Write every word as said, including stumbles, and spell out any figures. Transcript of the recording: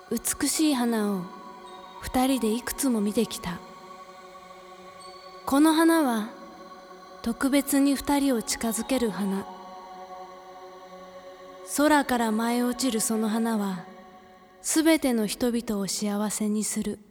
美しい花を二人でいくつも見てきた。この花は特別に二人を近づける花。空から舞い落ちるその花はすべての人々を幸せにする。